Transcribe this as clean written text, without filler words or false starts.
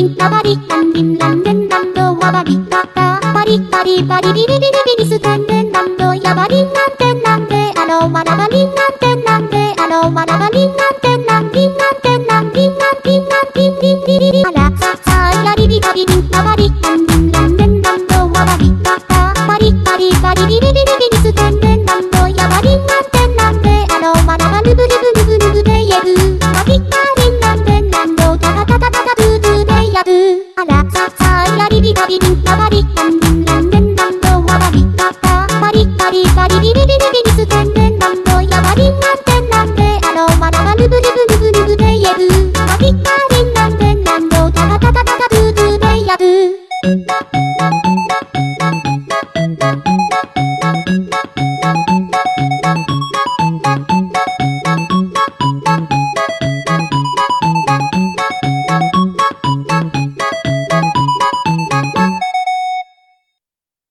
ンラバリランリンランデンランドワバリタタバリバリバリビリビリビリスタンデンランドヤバリンなんてなんであのワラバリンなんてなんであのワラバリンなんてなんリンなんてなんリンなんリンなんリンリンリリリあらささやりびたびりんラバリランリンランデンランドワバリタタバリバリバリビリビリビリスタンデンランドヤバリンなんてなんであのワラバルブルブルブルブでやるバリタリンなんてなんどタタタタタタブーブーでやるあらささやりびたびりんラバリラン